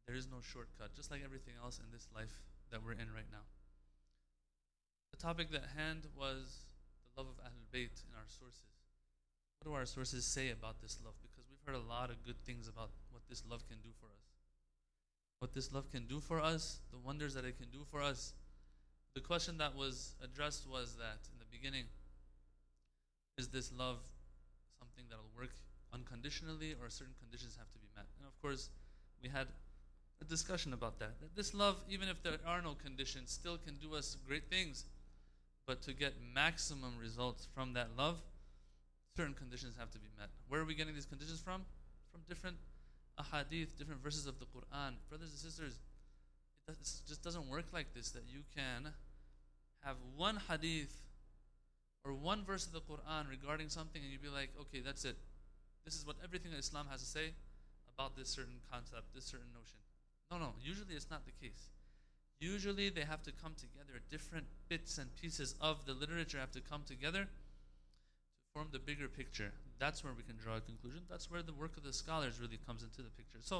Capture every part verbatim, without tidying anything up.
There is no shortcut, just like everything else in this life that we're in right now. The topic at hand was the love of Ahlul Bayt in our sources. What do our sources say about this love? Because we've heard a lot of good things about what this love can do for us. What this love can do for us, the wonders that it can do for us. The question that was addressed was that in the beginning, is this love something that will work unconditionally, or certain conditions have to be met? And of course, we had a discussion about that. That this love, even if there are no conditions, still can do us great things. But to get maximum results from that love, certain conditions have to be met. Where are we getting these conditions from? From different ahadith, different verses of the Quran. Brothers and sisters, it just doesn't work like this, that you can have one hadith or one verse of the Quran regarding something and you'd be like, okay, that's it. This is what everything that Islam has to say about this certain concept, this certain notion. No, no, usually it's not the case. Usually they have to come together. Different bits and pieces of the literature have to come together to form the bigger picture. That's where we can draw a conclusion. That's where the work of the scholars really comes into the picture. So,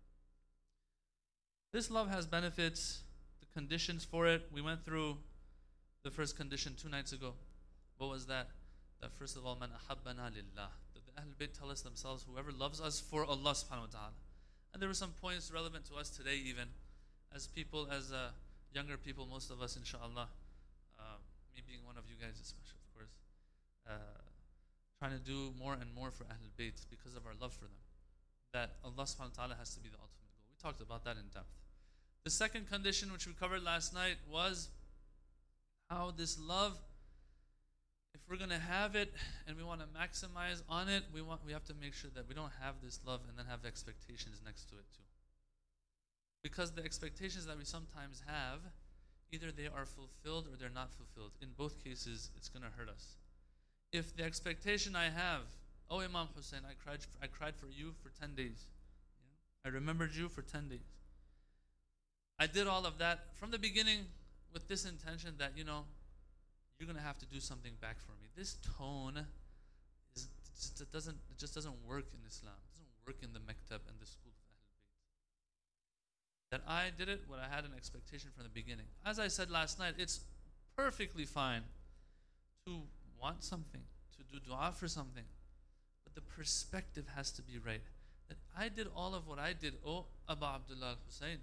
this love has benefits, the conditions for it. We went through the first condition two nights ago. What was that? That first of all, man ahabbana lillah. That the Ahlul Bayt tell us themselves, whoever loves us for Allah subhanahu wa ta'ala. And there were some points relevant to us today even. As people, as uh, younger people, most of us, inshallah, uh, me being one of you guys especially, of course, uh, trying to do more and more for Ahlul Bayt because of our love for them. That Allah subhanahu wa ta'ala has to be the ultimate goal. We talked about that in depth. The second condition, which we covered last night, was how this love, if we're going to have it and we want to maximize on it, we want we have to make sure that we don't have this love and then have expectations next to it too. Because the expectations that we sometimes have, either they are fulfilled or they're not fulfilled. In both cases, it's going to hurt us. If the expectation I have, oh Imam Hussein, I cried, I cried for you for ten days. Yeah? I remembered you for ten days. I did all of that from the beginning with this intention that, you know, you're going to have to do something back for me. This tone is, it doesn't, it just doesn't work in Islam. It doesn't work in the maktab and the school. That I did it when I had an expectation from the beginning. As I said last night, it's perfectly fine to want something, to do dua for something. But the perspective has to be right. That I did all of what I did, oh Abu Abdullah Hussein.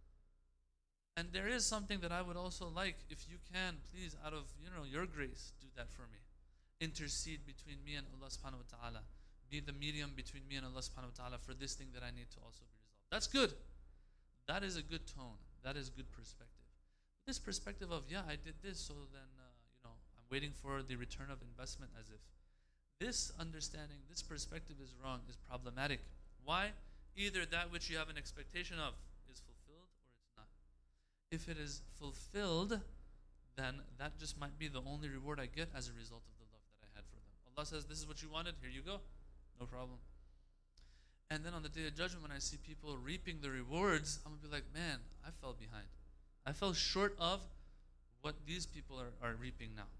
And there is something that I would also like, if you can, please, out of you know your grace, do that for me. Intercede between me and Allah subhanahu wa ta'ala. Be the medium between me and Allah subhanahu wa ta'ala for this thing that I need to also be resolved. That's good. That is a good tone. That is good perspective. This perspective of, yeah, I did this, so then, uh, you know, I'm waiting for the return of investment, as if. This understanding, this perspective is wrong, is problematic. Why? Either that which you have an expectation of is fulfilled or it's not. If it is fulfilled, then that just might be the only reward I get as a result of the love that I had for them. Allah says, this is what you wanted, here you go. No problem. And then on the Day of Judgment, when I see people reaping the rewards, I'm going to be like, man, I fell behind. I fell short of what these people are, are reaping now.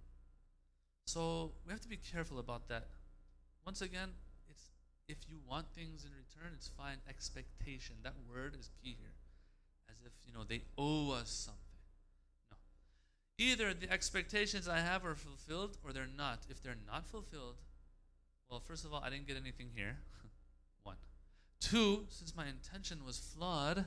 So we have to be careful about that. Once again, it's if you want things in return, it's fine. Expectation, that word is key here. As if, you know, they owe us something. No. Either the expectations I have are fulfilled or they're not. If they're not fulfilled, well, first of all, I didn't get anything here. One. Two, since my intention was flawed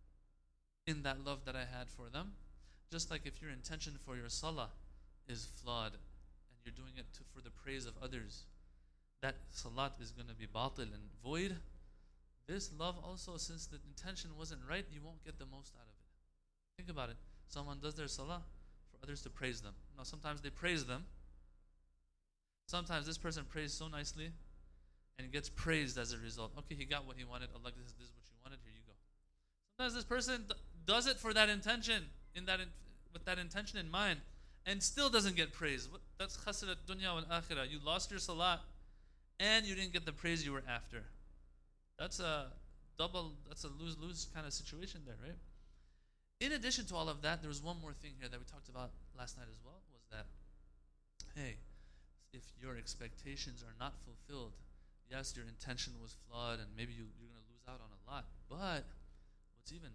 in that love that I had for them, just like if your intention for your salah is flawed and you're doing it to, for the praise of others, that salat is going to be batil and void. This love also, since the intention wasn't right, you won't get the most out of it. Think about it. Someone does their salah for others to praise them. Now, sometimes they praise them. Sometimes this person prays so nicely and gets praised as a result. Okay, he got what he wanted. Allah, this, this is what you wanted. Here you go. Sometimes this person d- does it for that intention, in that in, with that intention in mind, and still doesn't get praise. What, that's khasr ad-dunya wal akhirah. You lost your salat, and you didn't get the praise you were after. That's a double. That's a lose-lose kind of situation there, right? In addition to all of that, there was one more thing here that we talked about last night as well. Was that, hey, if your expectations are not fulfilled, yes, your intention was flawed and maybe you, you're going to lose out on a lot. But what's even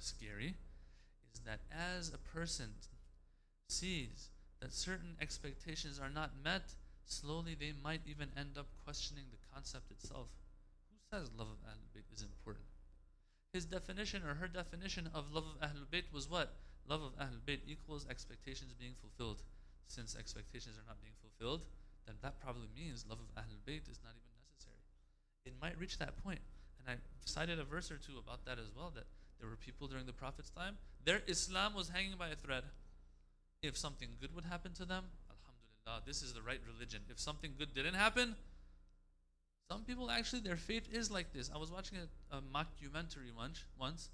scary is that as a person sees that certain expectations are not met, slowly they might even end up questioning the concept itself. Who says love of Ahlul Bayt is important? His definition or her definition of love of Ahlul Bayt was what? Love of Ahlul Bayt equals expectations being fulfilled. Since expectations are not being fulfilled, then that probably means love of Ahlul Bayt is not even necessary. It might reach that point. And I cited a verse or two about that as well, that there were people during the Prophet's time, their Islam was hanging by a thread. If something good would happen to them, alhamdulillah, this is the right religion. If something good didn't happen, some people actually, their faith is like this. I was watching a, a mockumentary once. once.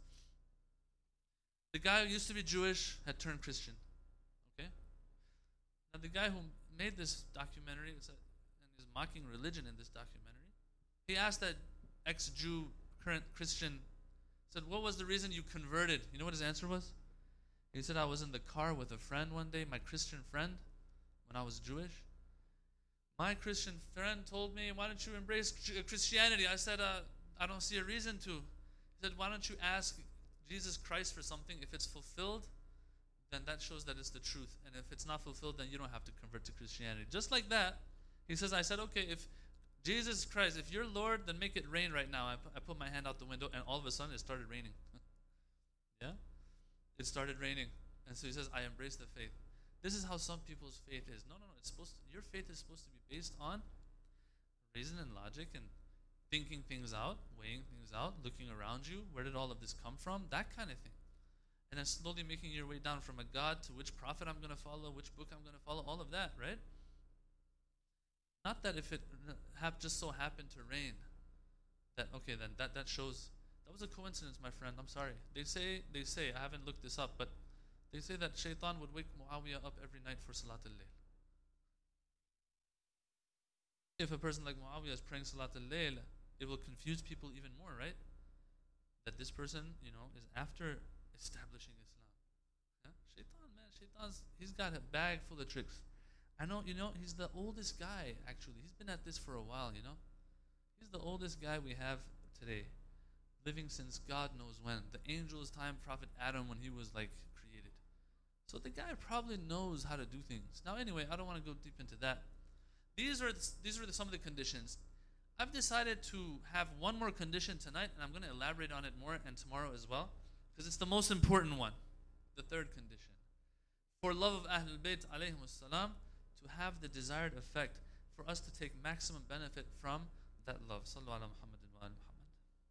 The guy who used to be Jewish had turned Christian. Okay? Now the guy who made this documentary, it's a, and is mocking religion in this documentary, he asked that ex-Jew, current Christian, said, what was the reason you converted? You know what his answer was? He said, I was in the car with a friend one day, my Christian friend, when I was Jewish. My Christian friend told me, why don't you embrace Christianity? I said, uh, I don't see a reason to. He said, why don't you ask Jesus Christ for something? If it's fulfilled, then that shows that it's the truth. And if it's not fulfilled, then you don't have to convert to Christianity. Just like that, he says, I said, okay, if Jesus Christ, if you're Lord, then make it rain right now. I put, I put my hand out the window, and all of a sudden it started raining. Yeah? It started raining. And so he says, I embrace the faith. This is how some people's faith is. No, no, no. It's supposed to, your faith is supposed to be based on reason and logic and thinking things out, weighing things out, looking around you. Where did all of this come from? That kind of thing. And then slowly making your way down from a God to which prophet I'm going to follow, which book I'm going to follow, all of that, right? Not that if it have just so happened to rain, that, okay, then that, that shows, that was a coincidence, my friend. I'm sorry. They say, they say, I haven't looked this up, but they say that Shaitan would wake Muawiyah up every night for Salat al-Layl. If a person like Muawiyah is praying Salat al-Layl, it will confuse people even more, right? That this person, you know, is after establishing Islam. Yeah? Shaitan, man, Shaitan's, he's got a bag full of tricks. I know, you know, he's the oldest guy, actually. He's been at this for a while, you know. He's the oldest guy we have today, living since God knows when. The angel's time, Prophet Adam, when he was, like, created. So the guy probably knows how to do things. Now, anyway, I don't want to go deep into that. These are, the, these are the, some of the conditions. I've decided to have one more condition tonight, and I'm going to elaborate on it more and tomorrow as well, because it's the most important one, the third condition. For love of Ahlul Bayt alayhimus salam, to have the desired effect, for us to take maximum benefit from that love. Sallu ala Muhammadin wa ala Muhammad.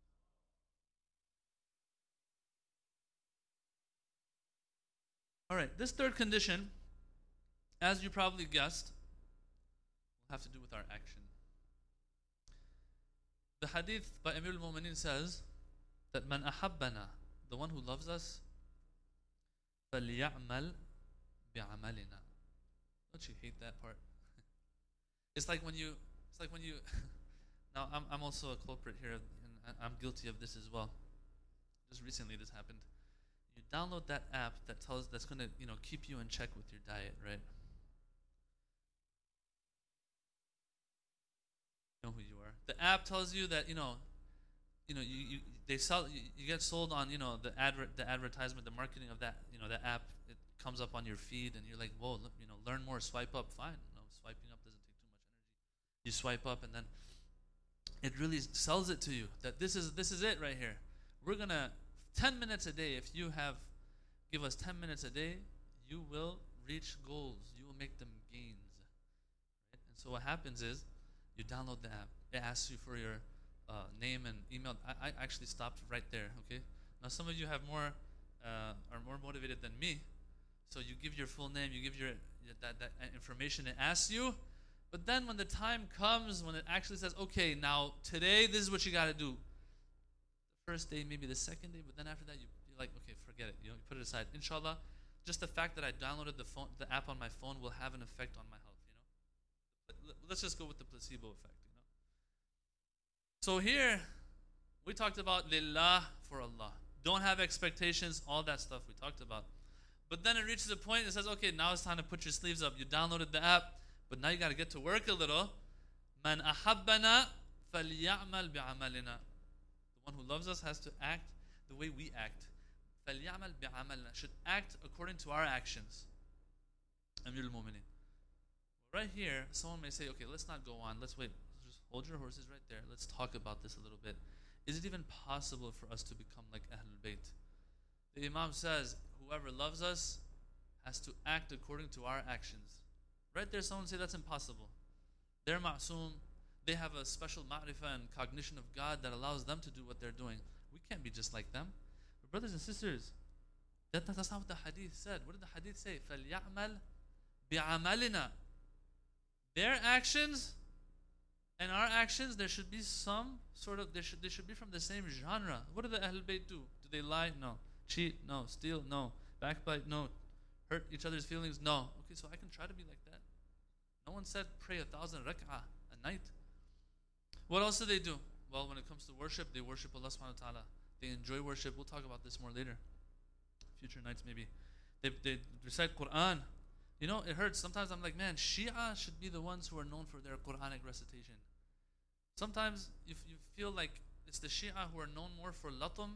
All right, this third condition, as you probably guessed, will have to do with our action. The hadith by Amir al-Mu'mineen says that man ahabbana, the one who loves us, فَلْيَعْمَلْ بِعَمَلِنَا. Don't you hate that part? It's like when you, it's like when you, now I'm, I'm also a culprit here, and I'm guilty of this as well. Just recently this happened. You download that app that tells, that's going to, you know, keep you in check with your diet, right? You know who you are. The app tells you that, you know, you know, you, you they sell, you, you get sold on, you know, the advert, the advertisement, the marketing of that, you know, the app. It comes up on your feed, and you're like, whoa, look, you know, learn more, swipe up. Fine, you know, swiping up doesn't take too much energy. You swipe up, and then it really sells it to you that this is this is it right here. We're gonna ten minutes a day. If you have, give us ten minutes a day, you will reach goals. You will make them gains. Right? And so what happens is, you download the app. It asks you for your uh, name and email. I, I actually stopped right there. Okay. Now some of you have more uh, are more motivated than me. So you give your full name, you give your that, that information it asks you, but then when the time comes, when it actually says, okay, now today this is what you got to do. The first day, maybe the second day, but then after that you, you're like, okay, forget it. You know, you put it aside. Inshallah, just the fact that I downloaded the phone, the app on my phone will have an effect on my health. You know, let's just go with the placebo effect. You know. So here, we talked about lillah, for Allah. Don't have expectations, all that stuff we talked about. But then it reaches a point, it says, okay, now it's time to put your sleeves up. You downloaded the app, but now you got to get to work a little. Man ahabbana faly'amal bi'amalina. The one who loves us has to act the way we act. فَلْيَعْمَلْ بِعَمَلِنَا, should act according to our actions. Amir al-Mu'minin. Right here, someone may say, okay, let's not go on. Let's wait. Just hold your horses right there. Let's talk about this a little bit. Is it even possible for us to become like Ahlul Bayt? The Imam says, whoever loves us has to act according to our actions. Right there, someone say that's impossible. They're ma'soom. They have a special ma'rifah and cognition of God that allows them to do what they're doing. We can't be just like them. But brothers and sisters, that, that's not what the hadith said. What did the hadith say? فَلْيَعْمَلْ بِعَمَلِنَا. Their actions and our actions, there should be some sort of, they should, they should be from the same genre. What do the Ahlul Bayt do? Do they lie? No. Cheat? No. Steal? No. Backbite? No. Hurt each other's feelings? No. Okay, so I can try to be like that. No one said pray a thousand rak'ah a night. What else do they do? Well, when it comes to worship, they worship Allah subhanahu wa ta'ala. They enjoy worship. We'll talk about this more later. Future nights maybe. They, they recite Quran. You know, it hurts. Sometimes I'm like, man, Shia should be the ones who are known for their Quranic recitation. Sometimes if you feel like it's the Shia who are known more for latum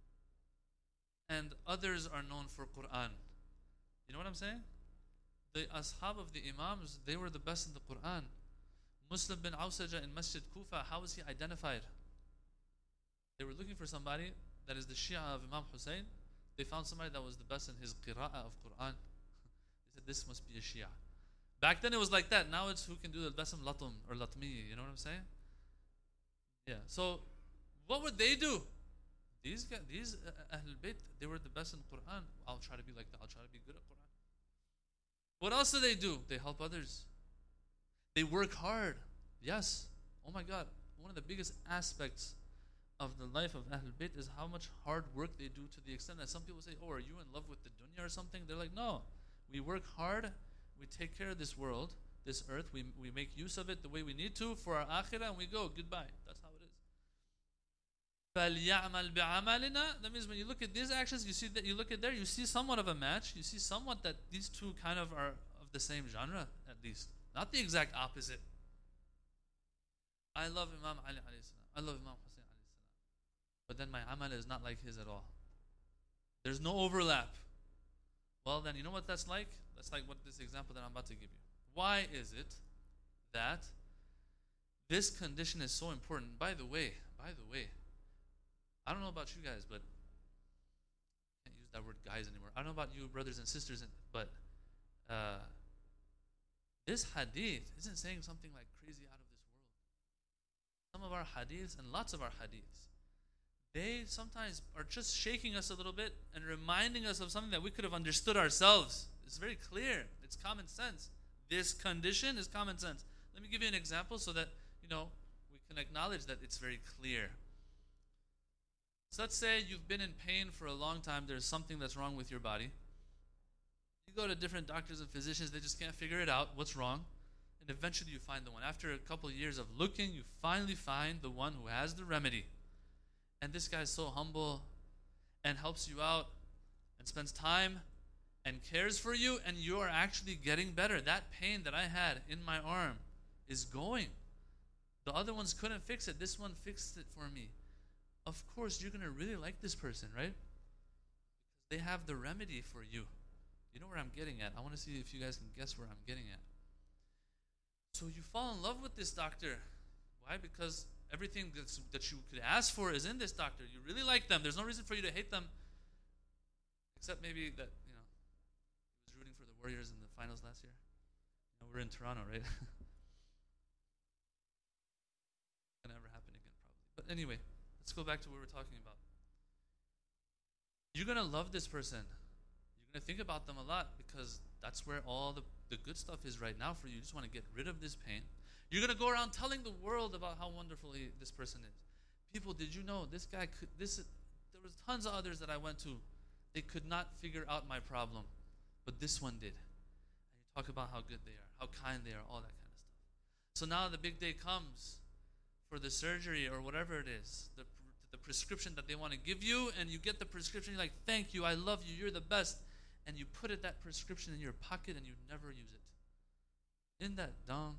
and others are known for Quran. You know what I'm saying? The ashab of the Imams, they were the best in the Quran. Muslim bin Awsaja in Masjid Kufa, how was he identified? They were looking for somebody that is the Shia of Imam Hussein. They found somebody that was the best in his qira'ah of Quran. They said, this must be a Shia. Back then it was like that. Now it's who can do the best in latum or latmi. You know what I'm saying? Yeah. So what would they do? These guys, these uh, Ahlul Bayt, they were the best in Quran. I'll try to be like that. I'll try to be good at Quran. What else do they do? They help others. They work hard. Yes. Oh my God. One of the biggest aspects of the life of Ahlul Bayt is how much hard work they do, to the extent that some people say, oh, are you in love with the dunya or something? They're like, no. We work hard. We take care of this world, this earth. We, we make use of it the way we need to for our akhirah, and we go. Goodbye. That's how it is. فَلْيَعْمَلْ بِعَمَلِنَا. That means when you look at these actions, you see that you look at there, you see somewhat of a match. You see somewhat that these two kind of are of the same genre, at least. Not the exact opposite. I love Imam Ali alayhi salam. I love Imam Hussein alayhi salam. But then my amal is not like his at all. There's no overlap. Well then, you know what that's like? That's like what this example that I'm about to give you. Why is it that this condition is so important? By the way, by the way, I don't know about you guys, but I can't use that word guys anymore. I don't know about you brothers and sisters, but uh, this hadith isn't saying something like crazy out of this world. Some of our hadiths and lots of our hadiths, they sometimes are just shaking us a little bit and reminding us of something that we could have understood ourselves. It's very clear. It's common sense. This condition is common sense. Let me give you an example so that, you know, we can acknowledge that it's very clear. So let's say you've been in pain for a long time. There's something that's wrong with your body. You go to different doctors and physicians. They just can't figure it out. What's wrong? And eventually you find the one. After a couple of years of looking, you finally find the one who has the remedy. And this guy is so humble and helps you out and spends time and cares for you, and you are actually getting better. That pain that I had in my arm is going. The other ones couldn't fix it. This one fixed it for me. Of course, you're going to really like this person, right? Because they have the remedy for you. You know where I'm getting at. I want to see if you guys can guess where I'm getting at. So you fall in love with this doctor. Why? Because everything that's, that you could ask for is in this doctor. You really like them. There's no reason for you to hate them. Except maybe that, you know, he was rooting for the Warriors in the finals last year. You know, we're in Toronto, right? It's going to never happen again, probably. But anyway, let's go back to what we're talking about. You're going to love this person. You're going to think about them a lot because that's where all the, the good stuff is right now for you. You just want to get rid of this pain. You're going to go around telling the world about how wonderful he, this person is. People, did you know this guy could, this, there was tons of others that I went to. They could not figure out my problem, but this one did. And you talk about how good they are, how kind they are, all that kind of stuff. So now the big day comes for the surgery or whatever it is, the, the prescription that they want to give you, and you get the prescription, you're like, thank you, I love you, you're the best. And you put it, that prescription in your pocket and you never use it. Isn't that dumb?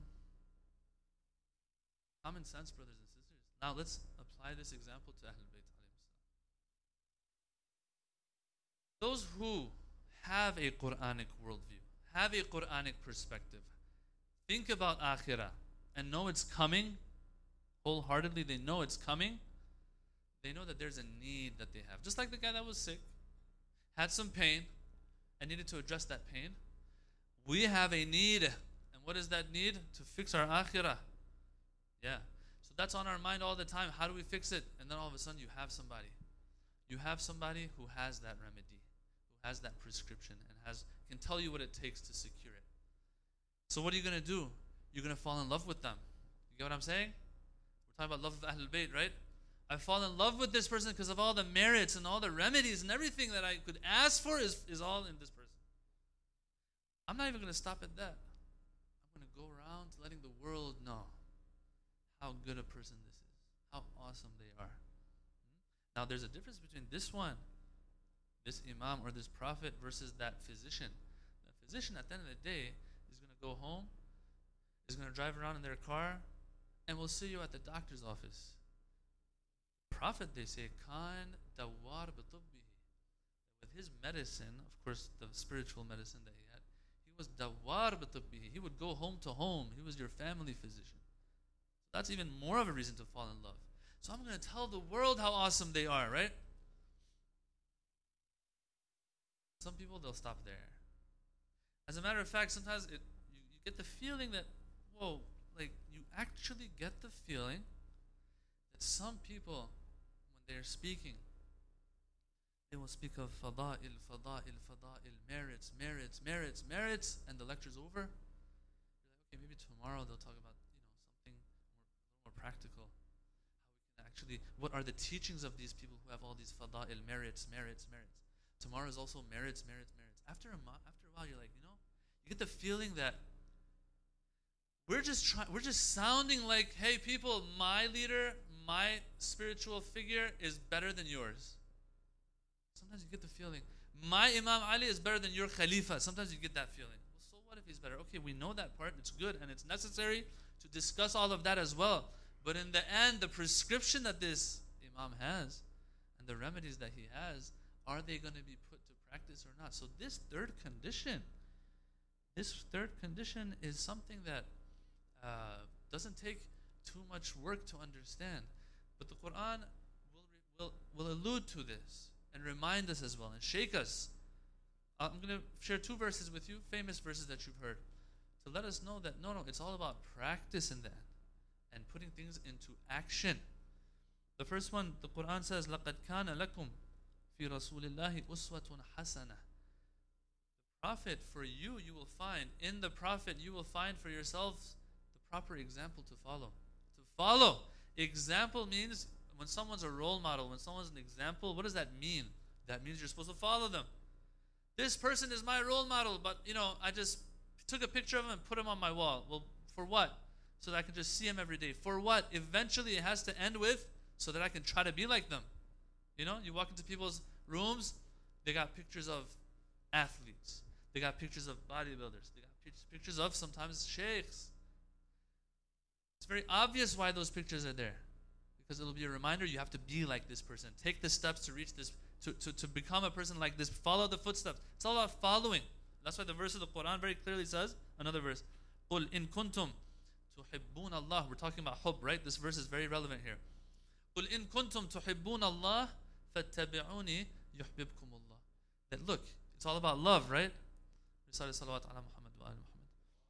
Common sense, brothers and sisters. Now let's apply this example to Ahlul Bayt. Those who have a Quranic worldview, have a Quranic perspective, think about akhirah, and know it's coming, wholeheartedly, they know it's coming, they know that there's a need that they have. Just like the guy that was sick, had some pain, and needed to address that pain. We have a need. And what is that need? To fix our akhirah. Yeah. So that's on our mind all the time. How do we fix it? And then all of a sudden you have somebody. You have somebody who has that remedy, who has that prescription, and has can tell you what it takes to secure it. So what are you going to do? You're going to fall in love with them. You get what I'm saying? We're talking about love of Ahlul Bayt, right? I fall in love with this person because of all the merits and all the remedies and everything that I could ask for is, is all in this person. I'm not even going to stop at that. I'm going to go around letting the world know how good a person this is, how awesome they are. Now there's a difference between this one, this imam or this prophet, versus that physician. The physician at the end of the day is going to go home, is going to drive around in their car, and we'll see you at the doctor's office. Prophet, they say, kan dawar bitubbihi. With his medicine, of course, the spiritual medicine that he had, he was dawar bitubbihi. He would go home to home. He was your family physician. That's even more of a reason to fall in love. So I'm going to tell the world how awesome they are, right? Some people, they'll stop there. As a matter of fact, sometimes it, you, you get the feeling that, whoa, like you actually get the feeling that some people, when they're speaking, they will speak of fada'il, fada'il, fada'il, merits, merits, merits, merits, and the lecture's over. You're like, okay, maybe tomorrow they'll talk about, you know, something more, more practical. How we can actually, what are the teachings of these people who have all these fada'il, merits, merits, merits. Tomorrow is also merits, merits, merits. After a, after a while, you're like, you know, you get the feeling that we're just trying, we're just sounding like, hey, people, my leader, my spiritual figure is better than yours. Sometimes you get the feeling, my Imam Ali is better than your Khalifa. Sometimes you get that feeling. Well, so what if he's better? Okay, we know that part. It's good, and it's necessary to discuss all of that as well. But in the end, the prescription that this Imam has and the remedies that he has, are they going to be put to practice or not? So this third condition, this third condition is something that uh, doesn't take too much work to understand. But the Quran will, will, will allude to this and remind us as well and shake us. Uh, I'm going to share two verses with you, famous verses that you've heard, to let us know that no, no, it's all about practice in that and putting things into action. The first one, the Quran says, لَقَدْ كَانَ لَكُمْ فِي رَسُولِ اللَّهِ أُسْوَةٌ حَسَنَةٌ. The Prophet, for you, you will find, in the Prophet, you will find for yourselves the proper example to follow. To follow. Example means, when someone's a role model, when someone's an example, what does that mean? That means you're supposed to follow them. This person is my role model, but, you know, I just took a picture of him and put him on my wall. Well, for what? So that I can just see him every day. For what? Eventually it has to end with, so that I can try to be like them. You know, you walk into people's rooms, they got pictures of athletes. They got pictures of bodybuilders. They got pictures of sometimes sheikhs. It's very obvious why those pictures are there. Because it'll be a reminder you have to be like this person. Take the steps to reach this, to, to, to become a person like this. Follow the footsteps. It's all about following. That's why the verse of the Quran very clearly says, another verse, قُلْ إِن كُنْتُمْ تُحِبُّونَ اللَّهِ. We're talking about hubb, right? This verse is very relevant here. قُلْ إِن كُنْتُمْ تُحِبُّونَ اللَّهِ فَاتَّبِعُونِي يُحْبِبْكُمُ اللَّهِ. That look, it's all about love, right? Recite salawat ala Muhammad wa ala Muhammad.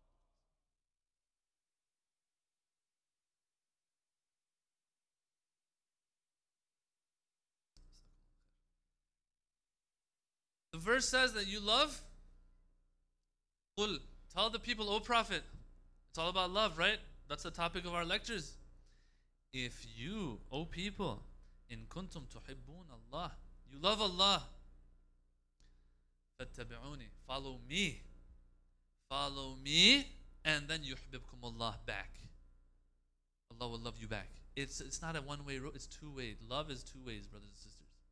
The verse says that you love. قُل, tell the people, O Prophet, it's all about love, right? That's the topic of our lectures. If you, O people, in kuntum tuhibbun Allah, you love Allah, fattabi'uni, follow me, follow me, and then yuhbibkum Allah back. Allah will love you back. It's it's not a one-way road, it's two ways. Love is two ways, brothers and sisters.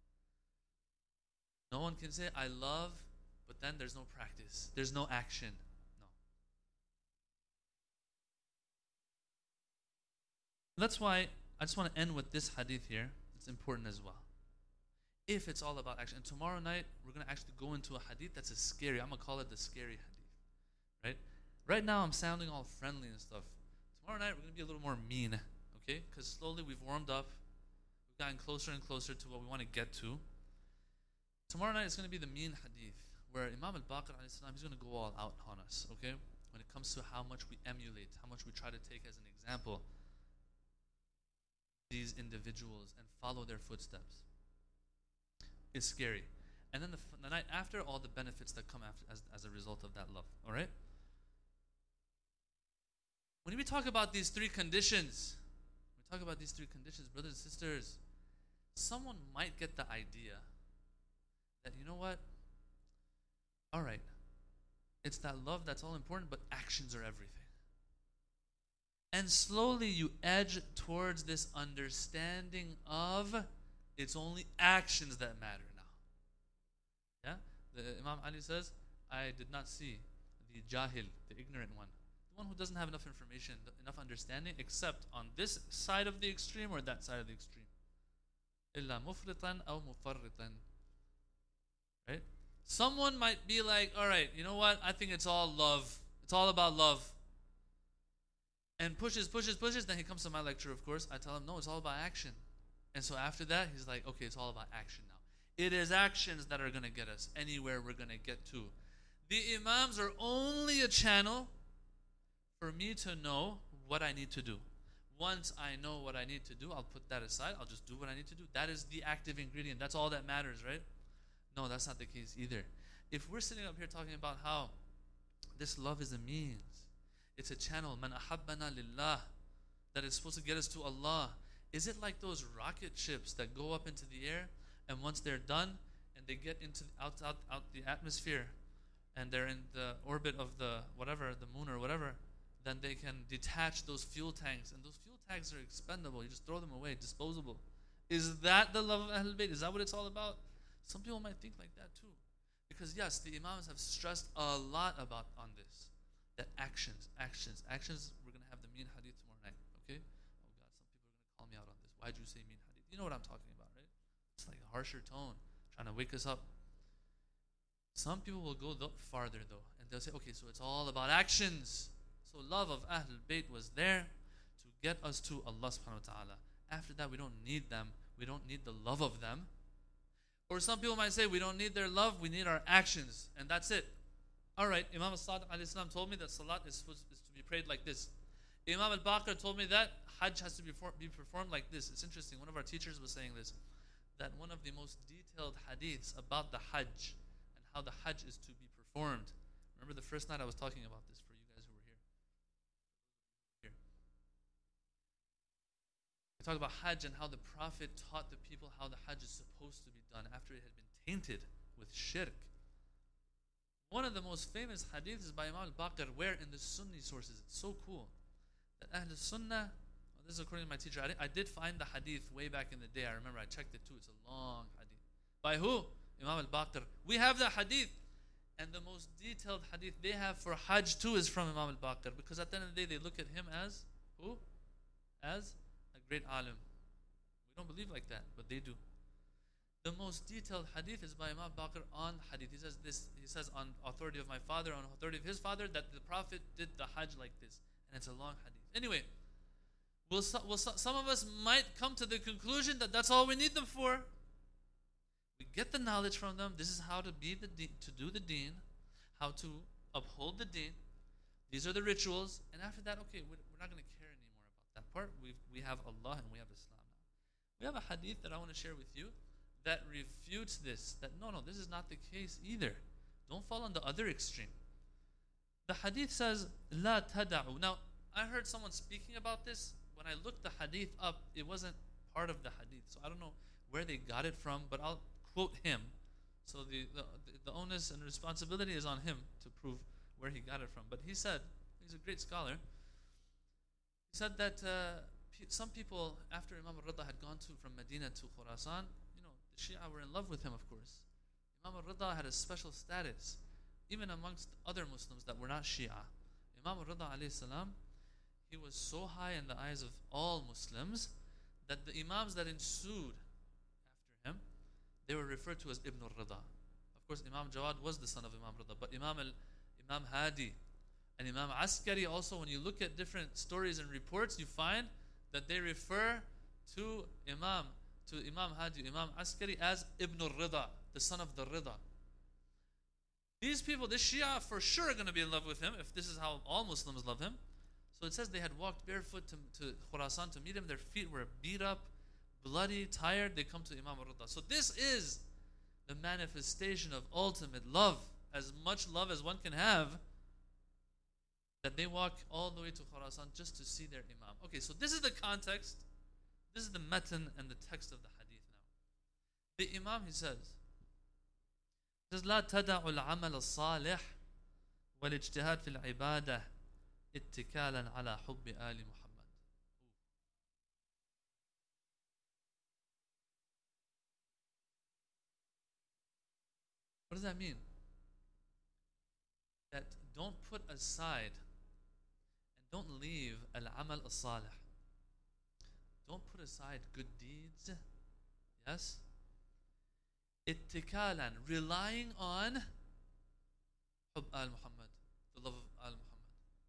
No one can say, I love, but then there's no practice. There's no action. No. That's why I just want to end with this hadith here. It's important as well. If it's all about action. And tomorrow night, we're going to actually go into a hadith that's a scary. I'm going to call it the scary hadith. Right? Right now, I'm sounding all friendly and stuff. Tomorrow night, we're going to be a little more mean. Okay? Because slowly we've warmed up. We've gotten closer and closer to what we want to get to. Tomorrow night is going to be the mean hadith, where Imam al-Baqir alayhi salam, he's going to go all out on us. Okay? When it comes to how much we emulate, how much we try to take as an example these individuals and follow their footsteps. It's scary. And then the, the night after, all the benefits that come after as, as a result of that love. All right? When we talk about these three conditions, we talk about these three conditions, brothers and sisters, someone might get the idea that, you know what? All right, it's that love that's all important, but actions are everything. And slowly you edge towards this understanding of it's only actions that matter now. Yeah? The Imam Ali says, I did not see the jahil, the ignorant one, the one who doesn't have enough information, enough understanding, except on this side of the extreme or that side of the extreme. إِلَّا مُفْرِطًا أَوْ مُفَرِّطًا. Right? Someone might be like, all right, you know what? I think it's all love. It's all about love. And pushes, pushes, pushes. Then he comes to my lecture, of course. I tell him, no, it's all about action. And so after that, he's like, okay, it's all about action now. It is actions that are going to get us anywhere we're going to get to. The Imams are only a channel for me to know what I need to do. Once I know what I need to do, I'll put that aside. I'll just do what I need to do. That is the active ingredient. That's all that matters, right? No, that's not the case either. If we're sitting up here talking about how this love is a means, it's a channel, man ahabbana lillah, that is supposed to get us to Allah. Is it like those rocket ships that go up into the air, and once they're done and they get into out out out the atmosphere, and they're in the orbit of the whatever, the moon or whatever, then they can detach those fuel tanks, and those fuel tanks are expendable. You just throw them away, disposable. Is that the love of Ahlul Bayt? Is that what it's all about? Some people might think like that too. Because yes, the Imams have stressed a lot about on this. That actions, actions, actions, we're going to have the mean hadith tomorrow night, okay? Oh God, some people are going to call me out on this. Why'd you say mean hadith? You know what I'm talking about, right? It's like a harsher tone, trying to wake us up. Some people will go th- farther though, and they'll say, okay, so it's all about actions. So love of Ahlul Bayt was there to get us to Allah subhanahu wa ta'ala. After that, we don't need them. We don't need the love of them. Or some people might say, we don't need their love, we need our actions, and that's it. All right, Imam al-Sadiq alayhi salam told me that salat is supposed is to be prayed like this. Imam al-Baqir told me that Hajj has to be, for, be performed like this. It's interesting, one of our teachers was saying this, that one of the most detailed hadiths about the Hajj and how the Hajj is to be performed. Remember the first night I was talking about this for you guys who were here. Here. We talked about Hajj and how the Prophet taught the people how the Hajj is supposed to be done after it had been tainted with shirk. One of the most famous hadiths is by Imam al-Baqir, where in the Sunni sources, it's so cool, that Ahl Sunnah, well, this is according to my teacher, I did, I did find the hadith way back in the day, I remember I checked it too, it's a long hadith. By who? Imam al-Baqir. We have the hadith, and the most detailed hadith they have for Hajj too is from Imam al-Baqir, because at the end of the day they look at him as, who? As a great alim. We don't believe like that, but they do. The most detailed hadith is by Imam Baqir on hadith. He says this. He says on authority of my father, on authority of his father, that the Prophet did the Hajj like this, and it's a long hadith. Anyway, will will some of us might come to the conclusion that that's all we need them for. We get the knowledge from them. This is how to be the deen, to do the deen, how to uphold the deen. These are the rituals, and after that, okay, we're, we're not going to care anymore about that part. We we have Allah and we have Islam now. We have a hadith that I want to share with you that refutes this, that no, no, this is not the case either. Don't fall on the other extreme. The hadith says, La tada'u. Now, I heard someone speaking about this. When I looked the hadith up, it wasn't part of the hadith. So I don't know where they got it from, but I'll quote him. So the, the, the onus and responsibility is on him to prove where he got it from. But he said, he's a great scholar, he said that uh, some people, after Imam al-Rida had gone to from Medina to Khurasan, the Shia were in love with him, of course. Imam al-Rida had a special status, even amongst other Muslims that were not Shia. Imam al-Rida alayhi salam, he was so high in the eyes of all Muslims that the Imams that ensued after him, they they were referred to as Ibn al-Rida. Of course, Imam Jawad was the son of Imam Rida, but Imam al, Imam Hadi and Imam Askari also, when you look at different stories and reports, you find that they refer to Imam, to Imam Hadi, Imam Askari as Ibn al-Rida, the son of the Rida. These people, this Shia for sure are going to be in love with him if this is how all Muslims love him. So it says they had walked barefoot to, to Khurasan to meet him. Their feet were beat up, bloody, tired. They come to Imam al-Rida. So this is the manifestation of ultimate love, as much love as one can have, that they walk all the way to Khurasan just to see their Imam. Okay, so this is the context. This is the matan and the text of the hadith now. The Imam, he says, says لا تدع العمل الصالح والاجتهاد في العبادة اتكالا على حب آل محمد. What does that mean? That don't put aside and don't leave al-amal as-salih. Don't put aside good deeds. Yes? Ittikalan, relying on hub al-Muhammad, the love of al-Muhammad.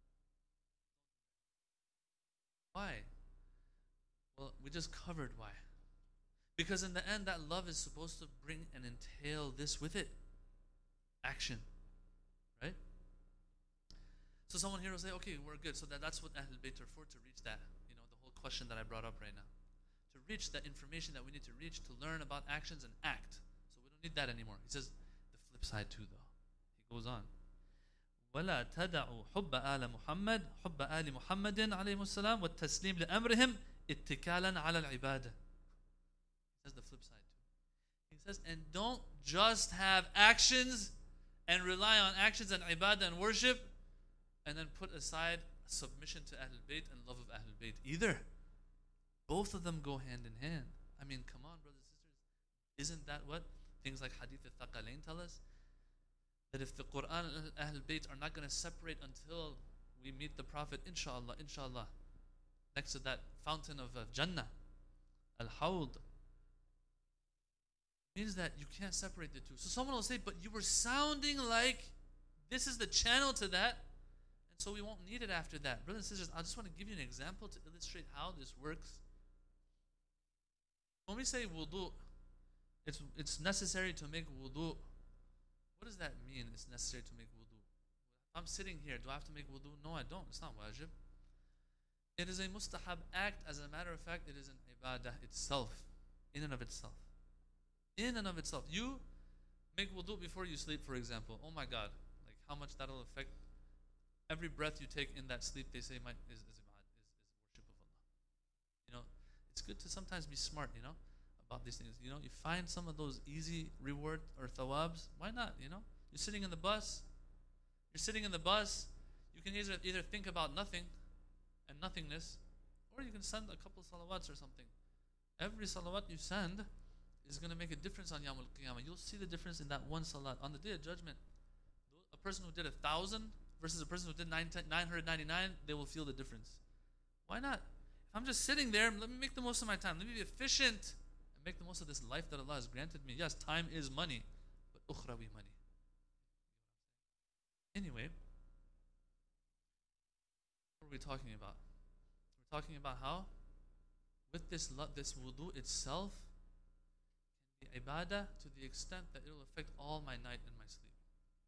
Why? Well, we just covered why. Because in the end, that love is supposed to bring and entail this with it. Action. Right? So someone here will say, okay, we're good. So that, that's what Ahlul Bayt are for, to reach that. You know, the whole question that I brought up right now. To reach that information that we need to reach, to learn about actions and act. So we don't need that anymore. He says the flip side too, though. He goes on. وَلَا تَدَعُوا حُبَّ آلِ مُحَمَّدٍ حُبَّ آلِ مُحَمَّدٍ عَلَيْهِ السَّلَامُ وَالتَّسْلِيمِ لِأَمْرِهِمْ اتِّكَالًا عَلَى الْعِبَادَةِ. He says the flip side too. He says, and don't just have actions and rely on actions and ibadah and worship, and then put aside submission to Ahlul Bayt and love of Ahlul Bayt either. Both of them go hand in hand. I mean, come on, brothers and sisters. Isn't that what things like Hadith al-Thaqalain tell us? That if the Quran and Ahlul Bayt are not going to separate until we meet the Prophet, inshallah, inshallah, next to that fountain of uh, Jannah, Al-Hawd, means that you can't separate the two. So someone will say, but you were sounding like this is the channel to that, and so we won't need it after that. Brothers and sisters, I just want to give you an example to illustrate how this works. When we say wudu, it's, it's necessary to make wudu. What does that mean, it's necessary to make wudu? I'm sitting here, do I have to make wudu? No, I don't. It's not wajib. It is a mustahab act. As a matter of fact, it is an ibadah itself, in and of itself. In and of itself. You make wudu before you sleep, for example. Oh my God, like how much that'll affect every breath you take in that sleep, they say might, is, is, is, is worship of Allah. You know, it's good to sometimes be smart, you know, about these things. You know, you find some of those easy reward or thawabs. Why not, you know? You're sitting in the bus. You're sitting in the bus. You can either, either think about nothing and nothingness, or you can send a couple salawats or something. Every salawat you send is going to make a difference on Yawm al-Qiyamah. You'll see the difference in that one salat. On the Day of Judgment, a person who did a thousand versus a person who did nine hundred ninety-nine, they will feel the difference. Why not? If I'm just sitting there, let me make the most of my time. Let me be efficient and make the most of this life that Allah has granted me. Yes, time is money, but ukhrawi money. Anyway, what are we talking about? We're talking about how with this this wudu itself can be ibadah to the extent that it will affect all my night and my sleep.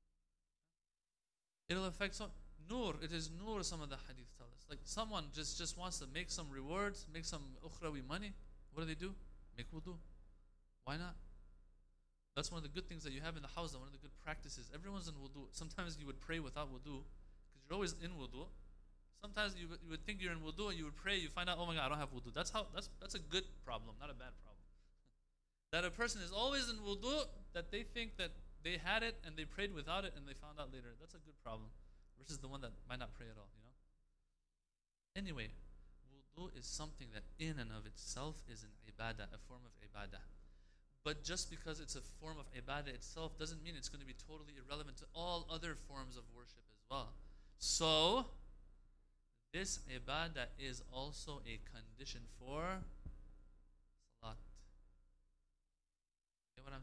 It'll affect some nur. It is nur, some of the hadith tell us. Like someone just, just wants to make some rewards, make some ukhrawi money. What do they do? Make wudu. Why not? That's one of the good things that you have in the house, one of the good practices. Everyone's in wudu. Sometimes you would pray without wudu because you're always in wudu. Sometimes you, you would think you're in wudu and you would pray, you find out, oh my God, I don't have wudu. That's how that's that's a good problem, not a bad problem. That a person is always in wudu, that they think that they had it and they prayed without it and they found out later. That's a good problem versus the one that might not pray at all, you know? Anyway, wudu is something that in and of itself is an ibadah, a form of ibadah. But just because it's a form of ibadah itself doesn't mean it's going to be totally irrelevant to all other forms of worship as well. So, this ibadah is also a condition for salat. You get what I'm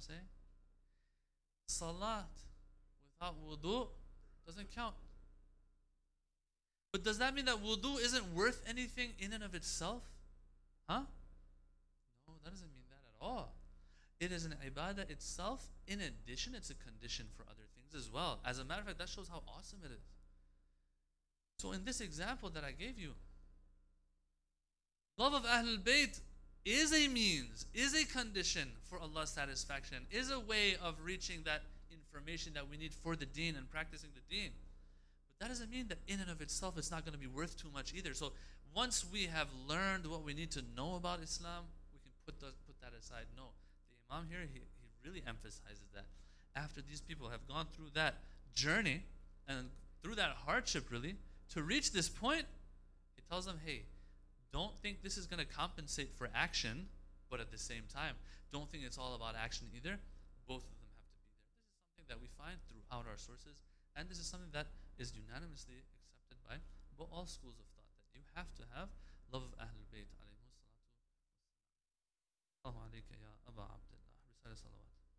saying? Salat without wudu doesn't count. But does that mean that wudu isn't worth anything in and of itself? Huh? No, that doesn't mean that at all. It is an ibadah itself. In addition, it's a condition for other things as well. As a matter of fact, that shows how awesome it is. So in this example that I gave you, love of Ahlul Bayt is a means, is a condition for Allah's satisfaction, is a way of reaching that information that we need for the deen and practicing the deen. But that doesn't mean that in and of itself it's not going to be worth too much either. So once we have learned what we need to know about Islam, we can put, those, put that aside. No, the Imam here, he, he really emphasizes that. After these people have gone through that journey and through that hardship really, to reach this point, he tells them, hey, don't think this is going to compensate for action, but at the same time, don't think it's all about action either. Both of them have to be there. This is something that we find throughout our sources, and this is something that is unanimously accepted by all schools of thought, that you have to have love of Ahlul Bayt alayhimus salatu. Allahu alayka ya Aba Abdullah. Risale salawat.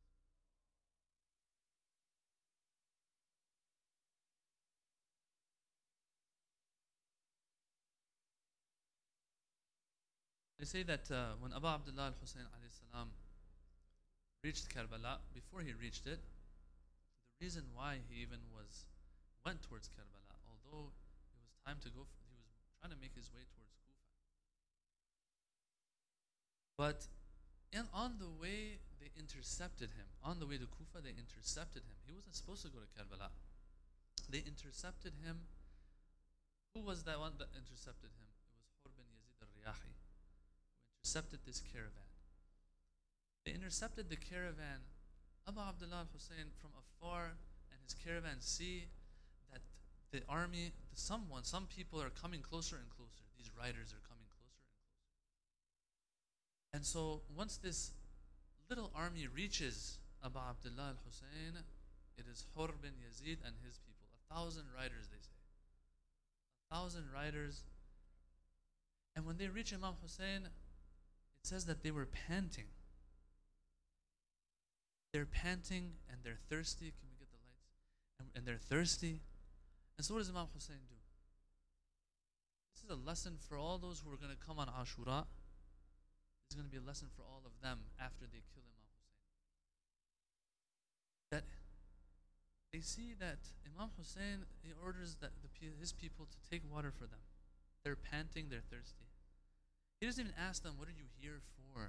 They say that uh, when Abu Abdullah al-Husayn alayhi salam reached Karbala, before he reached it, the reason why he even was went towards Karbala, although it was time to go, for, he was trying to make his way towards Kufa. But in, on the way, they intercepted him. On the way to Kufa, they intercepted him. He wasn't supposed to go to Karbala. They intercepted him. Who was that one that intercepted him? It was Hur bin Yazid al-Riyahi. Intercepted this caravan. They intercepted the caravan. Abu Abdullah al-Husayn from afar and his caravan see that the army, someone, some people are coming closer and closer. These riders are coming closer and closer. And so once this little army reaches Abu Abdullah al-Husayn, it is Hur bin Yazid and his people. A thousand riders, they say. A thousand riders. And when they reach Imam Hussein, it says that they were panting. They're panting and they're thirsty. Can we get the lights? And, and they're thirsty. And so what does Imam Hussein do? This is a lesson for all those who are going to come on Ashura. This is going to be a lesson for all of them after they kill Imam Hussein. That they see that Imam Hussein, he orders that the, his people to take water for them. They're panting, they're thirsty. He doesn't even ask them, what are you here for?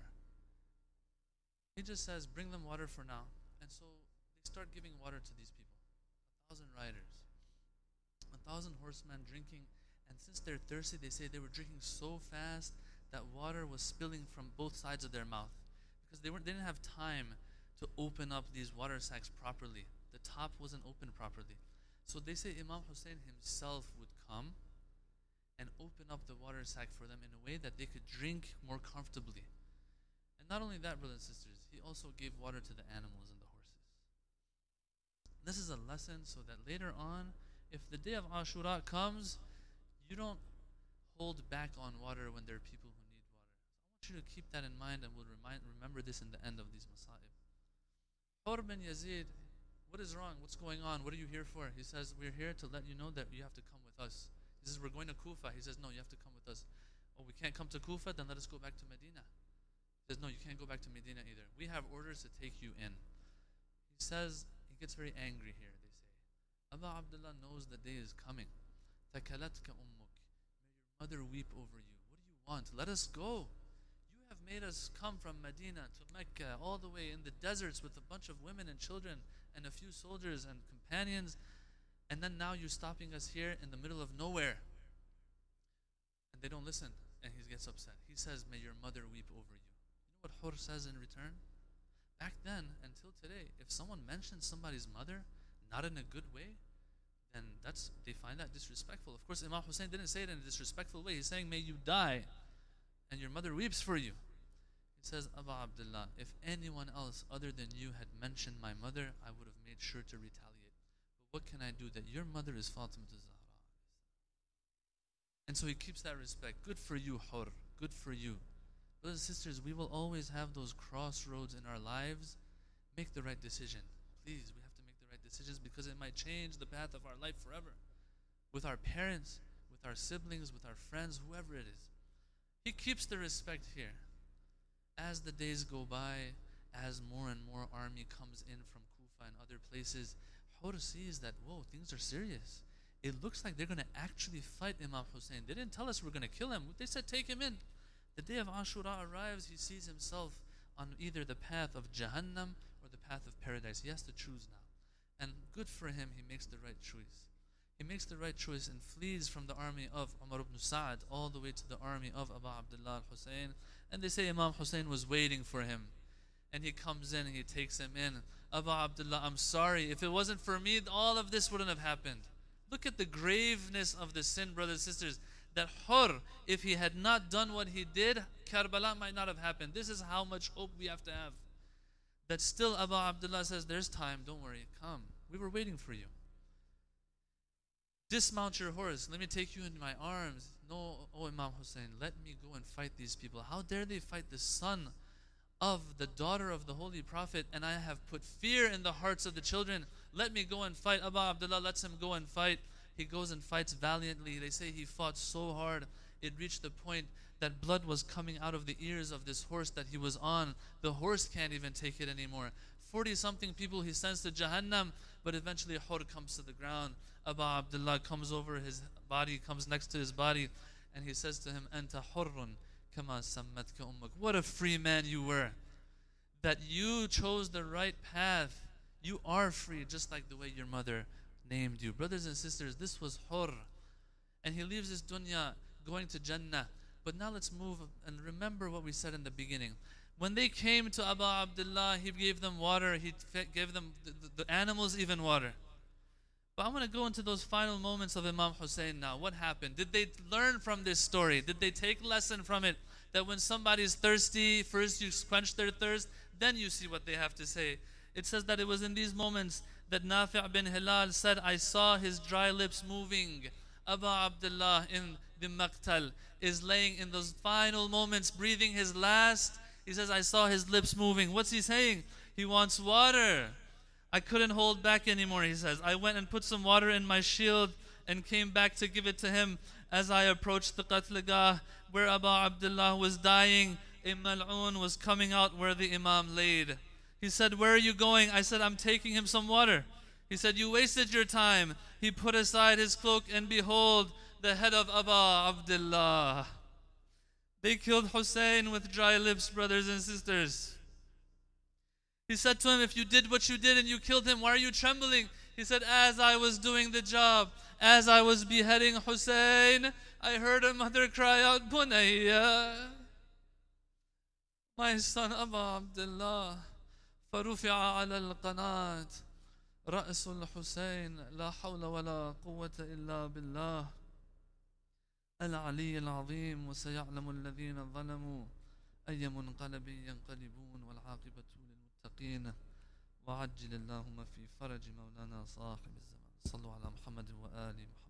He just says, bring them water for now. And so they start giving water to these people. A thousand riders. A thousand horsemen drinking. And since they're thirsty, they say they were drinking so fast that water was spilling from both sides of their mouth. Because they, weren't, they didn't have time to open up these water sacks properly. The top wasn't open properly. So they say Imam Hussein himself would come and open up the water sack for them in a way that they could drink more comfortably. And not only that, brothers and sisters, he also gave water to the animals and the horses. This is a lesson so that later on, if the day of Ashura comes, you don't hold back on water when there are people who need water. So I want you to keep that in mind, and we'll remind, remember this in the end of these masa'ib. Hur bin Yazid, what is wrong? What's going on? What are you here for? He says, we're here to let you know that you have to come with us. He says, we're going to Kufa. He says, no, you have to come with us. Oh, we can't come to Kufa? Then let us go back to Medina. He says, no, you can't go back to Medina either. We have orders to take you in. He says, he gets very angry here, they say. Abu Abdullah knows the day is coming. Takalatka ummuk. May your mother weep over you. What do you want? Let us go. You have made us come from Medina to Mecca, all the way in the deserts with a bunch of women and children and a few soldiers and companions. And then now you're stopping us here in the middle of nowhere. And they don't listen. And he gets upset. He says, may your mother weep over you. You know what Hur says in return? Back then, until today, if someone mentions somebody's mother, not in a good way, then that's, they find that disrespectful. Of course, Imam Hussein didn't say it in a disrespectful way. He's saying, may you die, and your mother weeps for you. He says, Abu Abdullah, if anyone else other than you had mentioned my mother, I would have made sure to retaliate. What can I do that your mother is Fatima Zahra? And so he keeps that respect. Good for you, Hur. Good for you. Brothers and sisters, we will always have those crossroads in our lives. make the right decision. Please, we have to make the right decisions because it might change the path of our life forever. With our parents, with our siblings, with our friends, whoever it is. He keeps the respect here. As the days go by, as more and more army comes in from Kufa and other places, Hur sees that, whoa, things are serious. It looks like they're going to actually fight Imam Hussein. They didn't tell us we're going to kill him. They said take him in. The day of Ashura arrives, he sees himself on either the path of Jahannam or the path of paradise. He has to choose now. And good for him, he makes the right choice. He makes the right choice and flees from the army of Umar ibn Sa'd all the way to the army of Abu Abdullah al-Hussein. And they say Imam Hussein was waiting for him. And he comes in and he takes him in. Abu Abdullah, I'm sorry. If it wasn't for me, all of this wouldn't have happened. Look at the graveness of the sin, brothers and sisters. That Hur, if he had not done what he did, Karbala might not have happened. This is how much hope we have to have. That still Abu Abdullah says, there's time, don't worry, come. We were waiting for you. Dismount your horse. Let me take you in my arms. No, oh Imam Hussein, let me go and fight these people. How dare they fight the son of the daughter of the Holy Prophet, and I have put fear in the hearts of the children. Let me go and fight. Abu Abdullah lets him go and fight. He goes and fights valiantly. They say he fought so hard, it reached the point that blood was coming out of the ears of this horse that he was on. The horse can't even take it anymore. Forty-something people he sends to Jahannam, but eventually Hur comes to the ground. Abu Abdullah comes over his body, comes next to his body, and he says to him, Anta hurrun kama sammatka ummuk. What a free man you were. That you chose the right path. You are free, just like the way your mother named you. Brothers and sisters, this was Hur. And he leaves this dunya going to Jannah. But now let's move and remember what we said in the beginning. When they came to Abu Abdullah, he gave them water. He gave them, the, the, the animals, even water. But I want to go into those final moments of Imam Hussein now. What happened? Did they learn from this story? Did they take lesson from it? That when somebody's thirsty, first you quench their thirst, then you see what they have to say. It says that it was in these moments that Nafi' bin Hilal said, I saw his dry lips moving. Abu Abdullah in the Maqtal is laying in those final moments, breathing his last. He says, I saw his lips moving. What's he saying? He wants water. I couldn't hold back anymore, he says. I went and put some water in my shield and came back to give it to him. As I approached the Qatligah where Abu Abdullah was dying, a mal'oon was coming out where the Imam laid. He said, where are you going? I said, I'm taking him some water. He said, you wasted your time. He put aside his cloak and behold, the head of Abu Abdullah. They killed Hussein with dry lips, brothers and sisters. He said to him, if you did what you did and you killed him, why are you trembling? He said, as I was doing the job, as I was beheading Hussein, I heard a mother cry out, Bunayya, my son Abu Abdullah, فرفع على القناة رأس الحسين لا حول ولا قوة إلا بالله العلي العظيم وسيعلم الذين ظلموا أي منقلب ينقلبون والعاقبة للمتقين وعجل اللهم في فرج مولانا صاحب الزمان صلوا على محمد وآل محمد